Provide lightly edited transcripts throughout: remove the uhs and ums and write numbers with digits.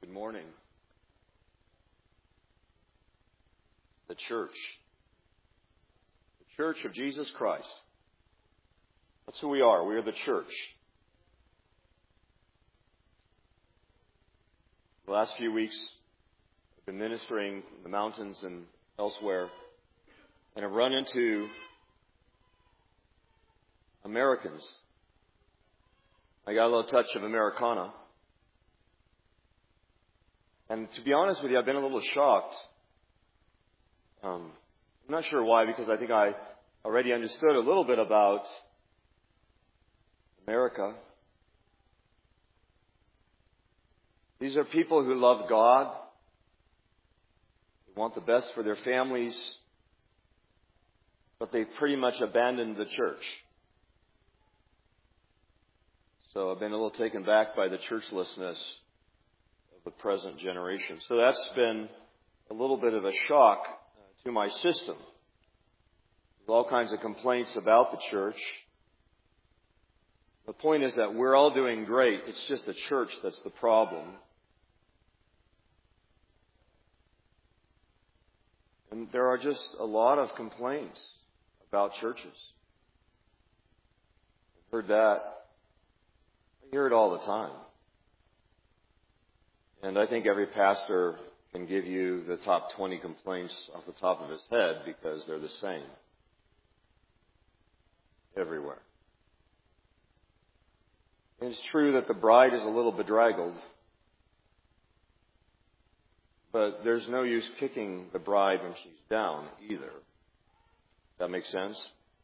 Good morning. The church. The Church of Jesus Christ. That's who we are. We are the church. The last few weeks, I've been ministering in the mountains and elsewhere, and I've run into Americans. I got a little touch of Americana. And to be honest with you, I've been a little shocked. I'm not sure why, because I think I already understood a little bit about America. These are people who love God, who want the best for their families, but they've pretty much abandoned the church. So I've been a little taken back by the churchlessness of the present generation. So that's been a little bit of a shock to my system. There's all kinds of complaints about the church. The point is that we're all doing great. It's just the church that's the problem. And there are just a lot of complaints about churches. I've heard that. I hear it all the time. And I think every pastor can give you the top 20 complaints off the top of his head because they're the same everywhere. And it's true that the bride is a little bedraggled, but there's no use kicking the bride when she's down either. That makes sense?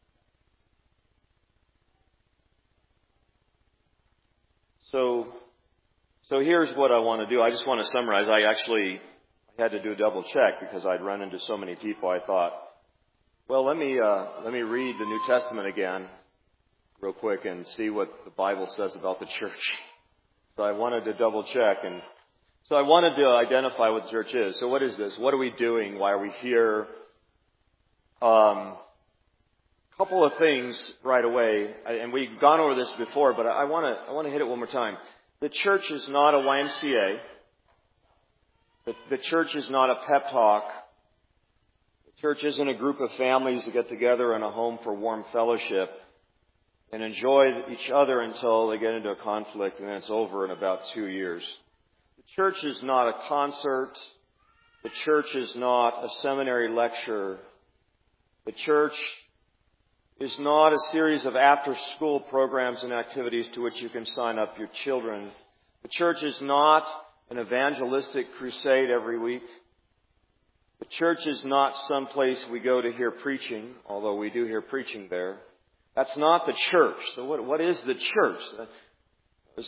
So here's what I want to do. I just want to summarize. I had to do a double check because I'd run into so many people. I thought, well, let me read the New Testament again real quick and see what the Bible says about the church. So I wanted to double check, and so I wanted to identify what the church is. So what is this? What are we doing? Why are we here? Couple of things right away, and we've gone over this before, but I want to hit it one more time. The church is not a YMCA. The church is not a pep talk. The church isn't a group of families that get together in a home for warm fellowship and enjoy each other until they get into a conflict and then it's over in about 2 years. The church is not a concert. The church is not a seminary lecture. The church is not a series of after-school programs and activities to which you can sign up your children. The church is not an evangelistic crusade every week. The church is not some place we go to hear preaching, although we do hear preaching there. That's not the church. So what is the church? That was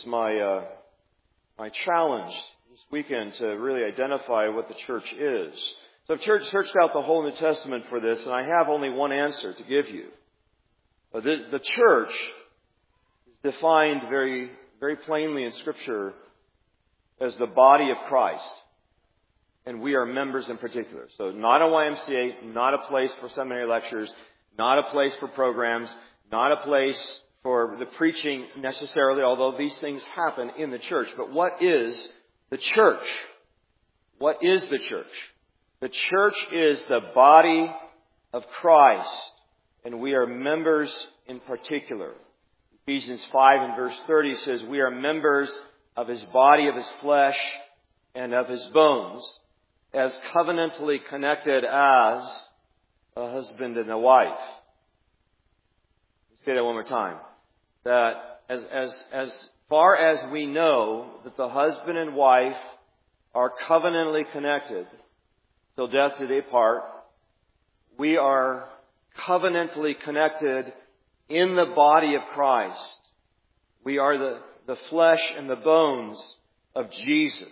my challenge this weekend, to really identify what the church is. So I've searched out the whole New Testament for this, and I have only one answer to give you. The church is defined very, very plainly in Scripture as the body of Christ. And we are members in particular. So not a YMCA, not a place for seminary lectures, not a place for programs, not a place for the preaching necessarily, although these things happen in the church. But what is the church? What is the church? The church is the body of Christ. And we are members in particular. Ephesians 5 and verse 30 says, we are members of His body, of His flesh, and of His bones, as covenantally connected as a husband and a wife. Let's say that one more time. That as far as we know that the husband and wife are covenantally connected till death do they part, we are covenantally connected in the body of Christ. We are the flesh and the bones of Jesus.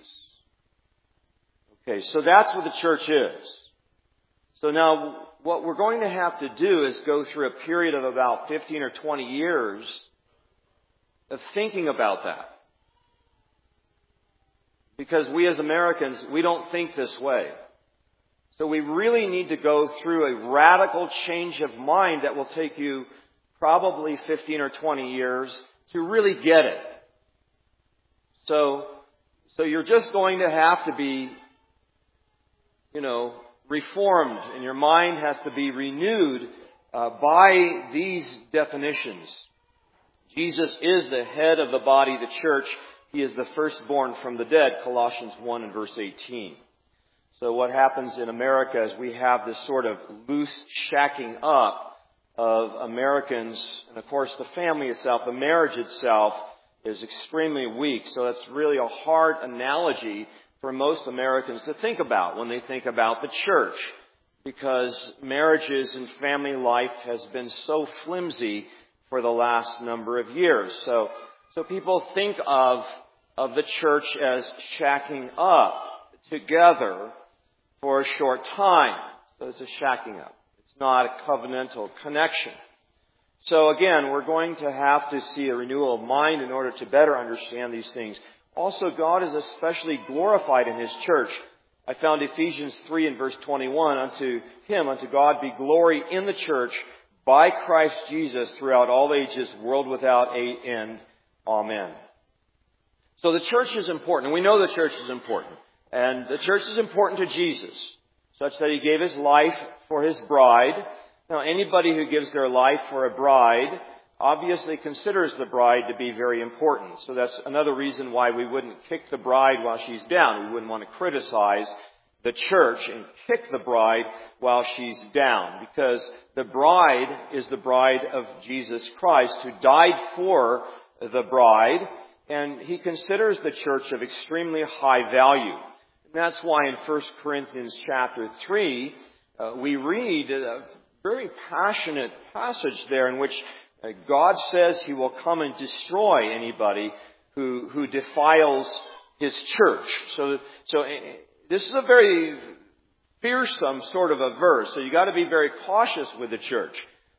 Okay, so that's what the church is. So now what we're going to have to do is go through a period of about 15 or 20 years of thinking about that. Because we as Americans, we don't think this way. So we really need to go through a radical change of mind that will take you probably 15 or 20 years to really get it. So So you're just going to have to be, reformed, and your mind has to be renewed by these definitions. Jesus is the head of the body, the church. He is the firstborn from the dead, Colossians 1 and verse 18. So what happens in America is we have this sort of loose shacking up of Americans, and of course the family itself, the marriage itself, is extremely weak. So that's really a hard analogy for most Americans to think about when they think about the church, because marriages and family life has been so flimsy for the last number of years. So people think of the church as shacking up together for a short time. So it's a shacking up. It's not a covenantal connection. So again, we're going to have to see a renewal of mind in order to better understand these things. Also, God is especially glorified in His church. I found Ephesians 3 and verse 21, unto God be glory in the church by Christ Jesus throughout all ages, world without end. Amen. So the church is important, and we know the church is important. And the church is important to Jesus, such that He gave His life for His bride. Now, anybody who gives their life for a bride obviously considers the bride to be very important. So that's another reason why we wouldn't kick the bride while she's down. We wouldn't want to criticize the church and kick the bride while she's down, because the bride is the bride of Jesus Christ, who died for the bride, and He considers the church of extremely high value. And that's why in 1 Corinthians chapter 3, we read a very passionate passage there in which God says He will come and destroy anybody who defiles His church. So this is a very fearsome sort of a verse. So you got to be very cautious with the church.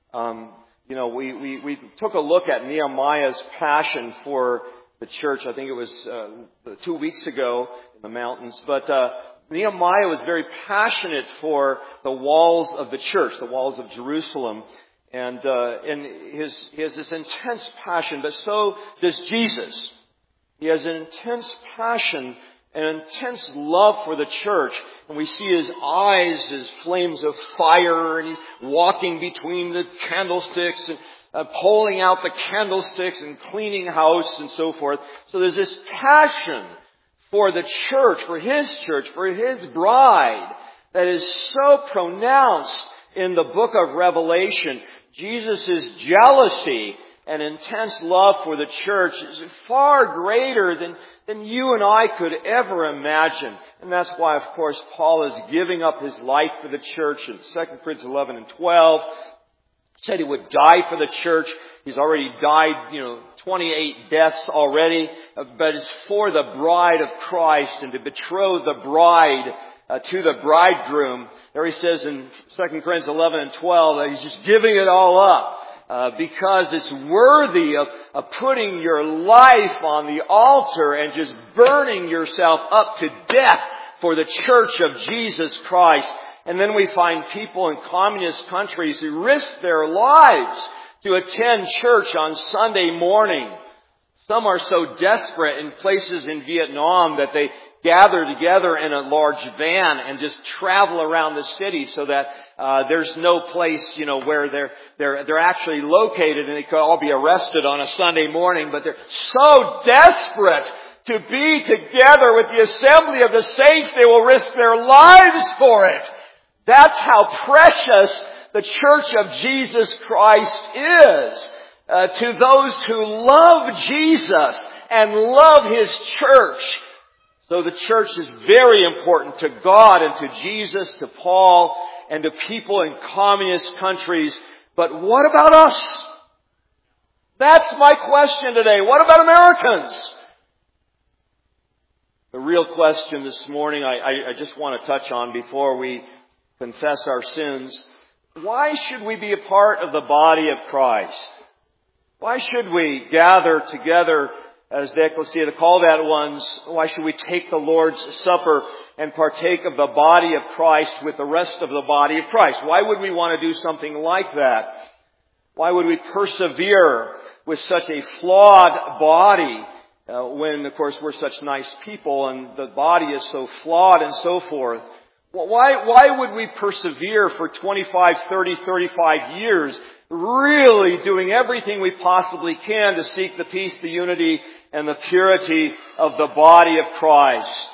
We took a look at Nehemiah's passion for the church. I think it was 2 weeks ago in the mountains. But Nehemiah was very passionate for the walls of the church, the walls of Jerusalem. And he has this intense passion, but so does Jesus. He has an intense passion, an intense love for the church. And we see His eyes as flames of fire, and He's walking between the candlesticks and pulling out the candlesticks and cleaning house and so forth. So there's this passion for the church, for His bride, that is so pronounced in the book of Revelation. Jesus' jealousy and intense love for the church is far greater than you and I could ever imagine. And that's why, of course, Paul is giving up his life for the church in 2 Corinthians 11 and 12. He said he would die for the church. He's already died, 28 deaths already. But it's for the bride of Christ and to betroth the bride to the bridegroom. There he says in 2 Corinthians 11 and 12 that he's just giving it all up because it's worthy of putting your life on the altar and just burning yourself up to death for the church of Jesus Christ. And then we find people in communist countries who risk their lives to attend church on Sunday morning. Some are so desperate in places in Vietnam that they gather together in a large van and just travel around the city so that there's no place, where they're actually located, and they could all be arrested on a Sunday morning. But they're so desperate to be together with the assembly of the saints, they will risk their lives for it. That's how precious the church of Jesus Christ is to those who love Jesus and love His church. So the church is very important to God and to Jesus, to Paul, and to people in communist countries. But what about us? That's my question today. What about Americans? The real question this morning I just want to touch on before we confess our sins. Why should we be a part of the body of Christ? Why should we gather together as the ecclesia, the called out ones? Why should we take the Lord's Supper and partake of the body of Christ with the rest of the body of Christ? Why would we want to do something like that? Why would we persevere with such a flawed body when, of course, we're such nice people and the body is so flawed and so forth. Well, why would we persevere for 25, 30, 35 years really doing everything we possibly can to seek the peace, the unity, and the purity of the body of Christ?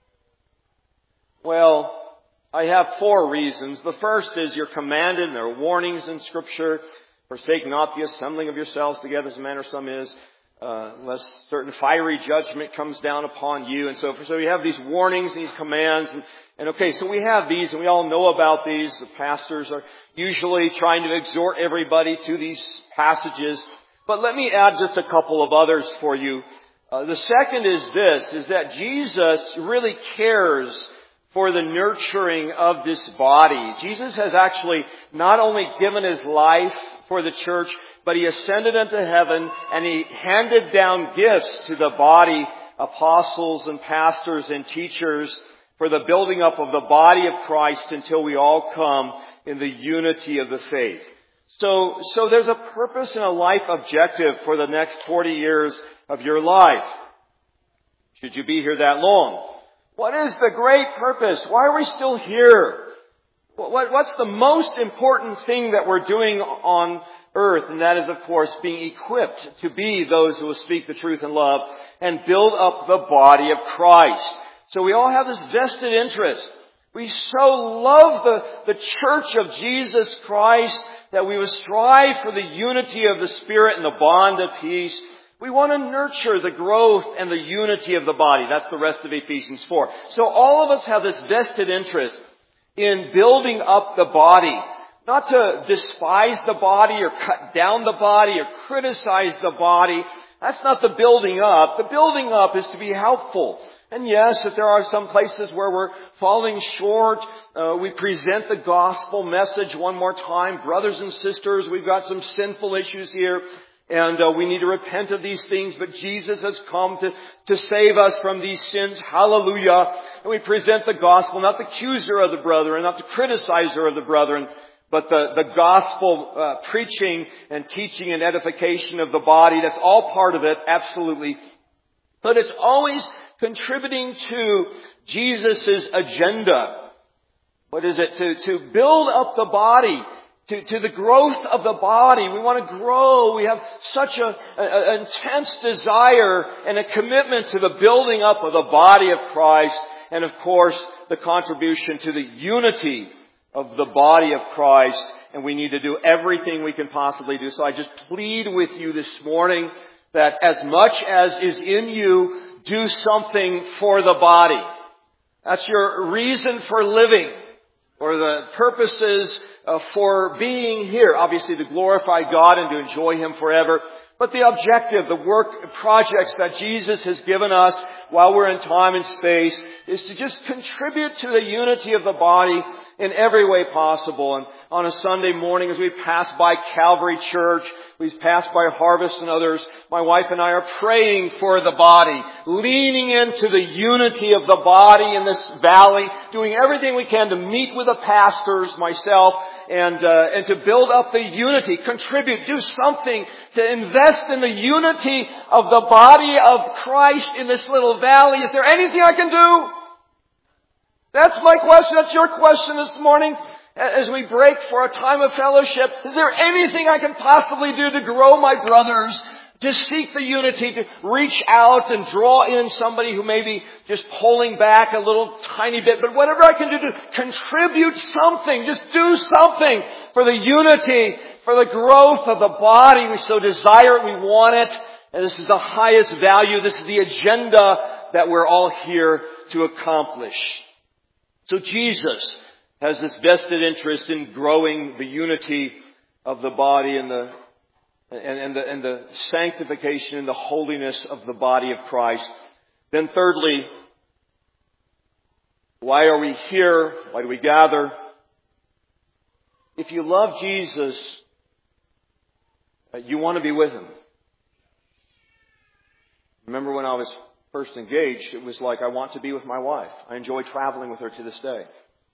Well, I have 4 reasons. The first is you're commanded, and there are warnings in Scripture, forsake not the assembling of yourselves together as a manner some is, lest certain fiery judgment comes down upon you, and so forth. So we have these warnings, these commands, and okay, so we have these, and we all know about these. The pastors are usually trying to exhort everybody to these passages. But let me add just a couple of others for you. The second is that Jesus really cares for the nurturing of this body. Jesus has actually not only given His life for the church, but He ascended into heaven and He handed down gifts to the body, apostles and pastors and teachers, for the building up of the body of Christ until we all come in the unity of the faith. So there's a purpose and a life objective for the next 40 years of your life. Should you be here that long? What is the great purpose? Why are we still here? What's the most important thing that we're doing on earth? And that is, of course, being equipped to be those who will speak the truth in love and build up the body of Christ. So we all have this vested interest. We so love the church of Jesus Christ that we would strive for the unity of the Spirit and the bond of peace. We want to nurture the growth and the unity of the body. That's the rest of Ephesians 4. So all of us have this vested interest in building up the body. Not to despise the body or cut down the body or criticize the body. That's not the building up. The building up is to be helpful. And yes, if there are some places where we're falling short, we present the gospel message one more time. Brothers and sisters, we've got some sinful issues here, and we need to repent of these things, but Jesus has come to save us from these sins. Hallelujah. And we present the gospel, not the accuser of the brethren, not the criticizer of the brethren, but the gospel preaching and teaching and edification of the body. That's all part of it, absolutely. But it's always contributing to Jesus' agenda. What is it? To build up the body, to the growth of the body. We want to grow. We have such an intense desire and a commitment to the building up of the body of Christ. And of course, the contribution to the unity of the body of Christ. And we need to do everything we can possibly do. So I just plead with you this morning that as much as is in you, do something for the body. That's your reason for living, or the purposes for being here. Obviously to glorify God and to enjoy Him forever. But the objective, the work projects that Jesus has given us while we're in time and space is to just contribute to the unity of the body in every way possible. And on a Sunday morning as we pass by Calvary Church, we pass by Harvest and others, my wife and I are praying for the body, leaning into the unity of the body in this valley, doing everything we can to meet with the pastors, myself, and to build up the unity, contribute, do something to invest in the unity of the body of Christ in this little valley. Is there anything I can do? That's my question. That's your question this morning. As we break for a time of fellowship, is there anything I can possibly do to grow my brothers, to seek the unity, to reach out and draw in somebody who may be just pulling back a little tiny bit, but whatever I can do to contribute something, just do something for the unity, for the growth of the body. We so desire it, we want it, and this is the highest value. This is the agenda that we're all here to accomplish. So Jesus has this vested interest in growing the unity of the body and the sanctification and the holiness of the body of Christ. Then thirdly, why are we here? Why do we gather? If you love Jesus, you want to be with Him. Remember when I was first engaged, it was like I want to be with my wife. I enjoy traveling with her to this day.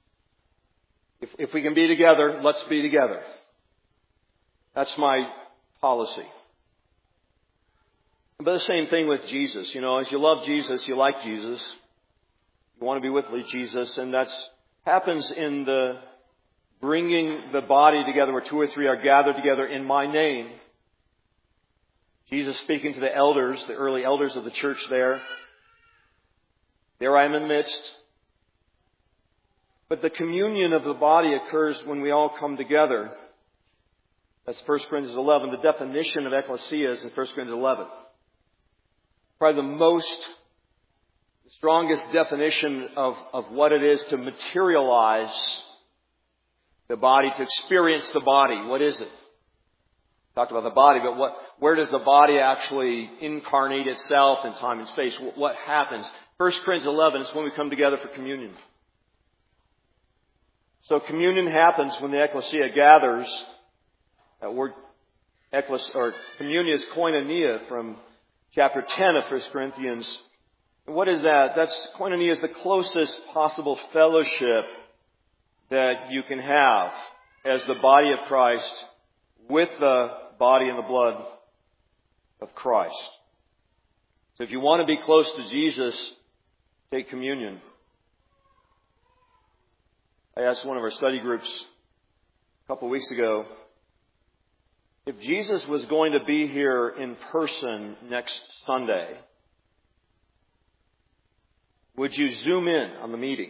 If we can be together, let's be together. That's my policy. But the same thing with Jesus. As you love Jesus, you like Jesus. You want to be with Jesus, and that happens in the bringing the body together where 2 or 3 are gathered together in my name. Jesus speaking to the elders, the early elders of the church there. There I am in the midst. But the communion of the body occurs when we all come together. That's 1 Corinthians 11. The definition of ecclesia is in 1 Corinthians 11. Probably the strongest definition of what it is to materialize the body, to experience the body. What is it? Talked about the body, but where does the body actually incarnate itself in time and space? What happens? 1 Corinthians 11 is when we come together for communion. So communion happens when the ecclesia gathers. That word communion is koinonia from chapter 10 of 1 Corinthians. And what is that? Koinonia is the closest possible fellowship that you can have as the body of Christ with the body and the blood of Christ. So if you want to be close to Jesus, take communion. I asked one of our study groups a couple of weeks ago, if Jesus was going to be here in person next Sunday, would you zoom in on the meeting?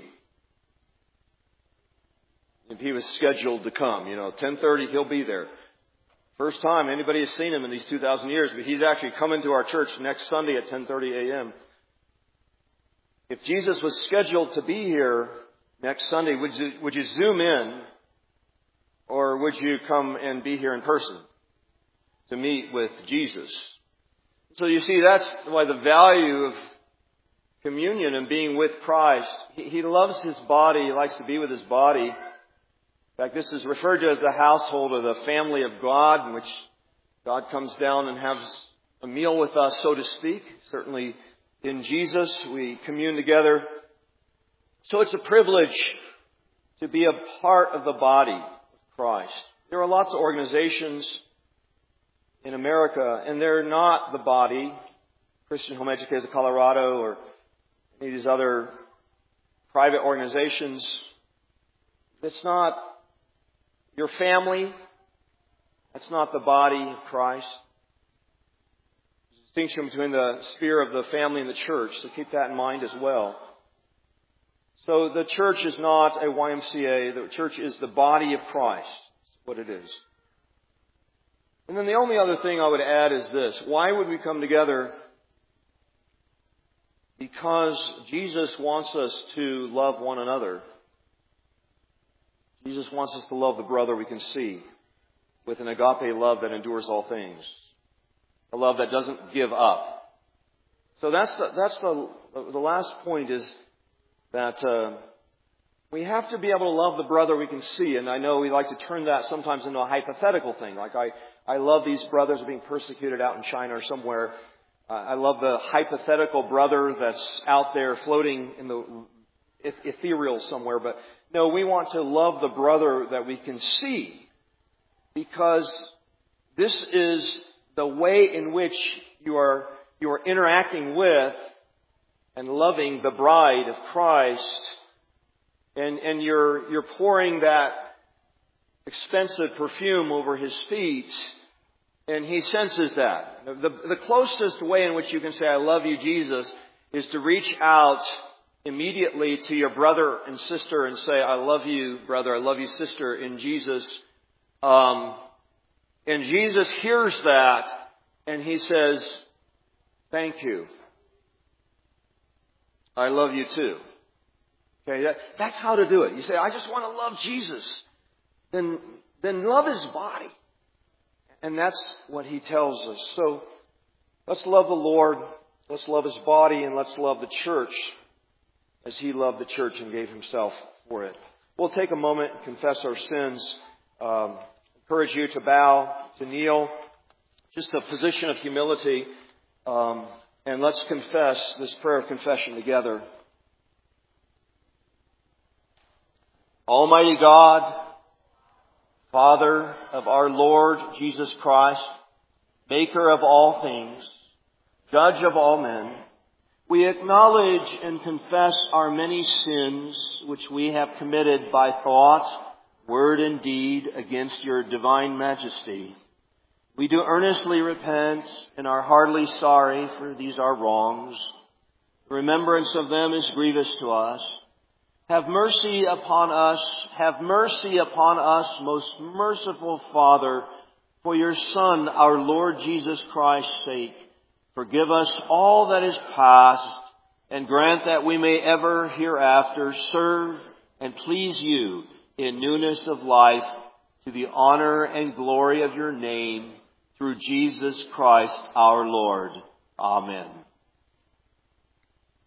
If he was scheduled to come, 10:30, he'll be there. First time anybody has seen him in these 2,000 years, but he's actually coming to our church next Sunday at 10:30 a.m. If Jesus was scheduled to be here next Sunday, would you zoom in, or would you come and be here in person to meet with Jesus? So you see, that's why the value of communion and being with Christ. He loves His body. He likes to be with His body. In fact, this is referred to as the household or the family of God, in which God comes down and has a meal with us, so to speak. Certainly in Jesus, we commune together. So it's a privilege to be a part of the body of Christ. There are lots of organizations in America, and they're not the body. Christian Home Educators of Colorado or any of these other private organizations. It's not your family. That's not the body of Christ. There's a distinction between the sphere of the family and the church, so keep that in mind as well. So the church is not a YMCA. The church is the body of Christ. That's what it is. And then the only other thing I would add is this. Why would we come together? Because Jesus wants us to love one another. Jesus wants us to love the brother we can see with an agape love that endures all things. A love that doesn't give up. So that's the last point is that we have to be able to love the brother we can see. And I know we like to turn that sometimes into a hypothetical thing. Like I love these brothers being persecuted out in China or somewhere. I love the hypothetical brother that's out there floating in the ethereal somewhere. But no, we want to love the brother that we can see, because this is the way in which you are interacting with and loving the bride of Christ, and you're pouring that expensive perfume over His feet, and He senses that. The closest way in which you can say, I love you, Jesus, is to reach out immediately to your brother and sister and say, I love you, brother, I love you, sister, in Jesus. And Jesus hears that, and He says, thank you. I love you too. Okay, that's how to do it. You say, I just want to love Jesus. Then love His body. And that's what He tells us. So let's love the Lord, let's love His body, and let's love the church as He loved the church and gave Himself for it. We'll take a moment and confess our sins. Encourage you to bow, to kneel, just a position of humility. And let's confess this prayer of confession together. Almighty God, Father of our Lord Jesus Christ, Maker of all things, Judge of all men, we acknowledge and confess our many sins which we have committed by thought, word, and deed against your divine majesty. We do earnestly repent and are heartily sorry for these our wrongs. The remembrance of them is grievous to us. Have mercy upon us. Have mercy upon us, most merciful Father, for your Son, our Lord Jesus Christ's sake. Forgive us all that is past, and grant that we may ever hereafter serve and please you in newness of life, to the honor and glory of your name, through Jesus Christ our Lord. Amen.